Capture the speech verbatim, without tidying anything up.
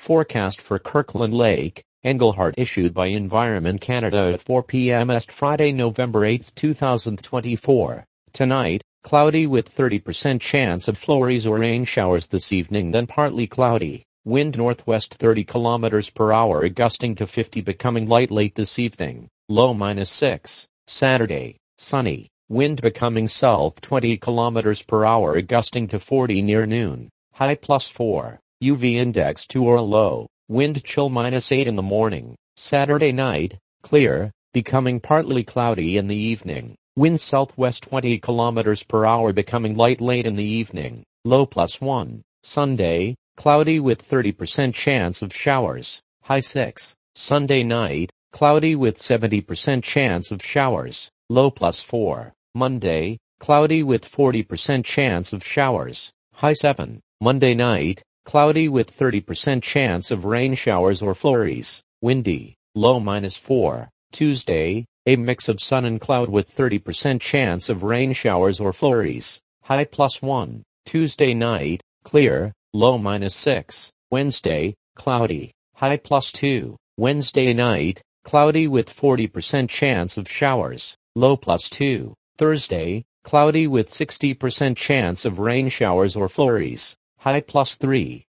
Forecast for Kirkland Lake, Engelhart issued by Environment Canada at four p m Est Friday, November eighth, two thousand twenty-four. Tonight, cloudy with thirty percent chance of flurries or rain showers this evening, then partly cloudy. Wind northwest thirty kilometers per hour gusting to fifty, becoming light late this evening. Low minus six. Saturday, sunny. Wind becoming south twenty kilometers per hour gusting to forty near noon. High plus four. U V index two or low. Wind chill minus eight in the morning. Saturday night, clear, becoming partly cloudy in the evening. Wind southwest twenty kilometers per hour becoming light late in the evening. Low plus one. Sunday, cloudy with thirty percent chance of showers. High six. Sunday night, cloudy with seventy percent chance of showers. Low plus four. Monday, cloudy with forty percent chance of showers. High seven. Monday night, cloudy with thirty percent chance of rain showers or flurries. Windy. Low minus four. Tuesday, a mix of sun and cloud with thirty percent chance of rain showers or flurries. High plus one. Tuesday night, clear, low minus six. Wednesday, cloudy. High plus two. Wednesday night, cloudy with forty percent chance of showers. Low plus two. Thursday, cloudy with sixty percent chance of rain showers or flurries. High plus three.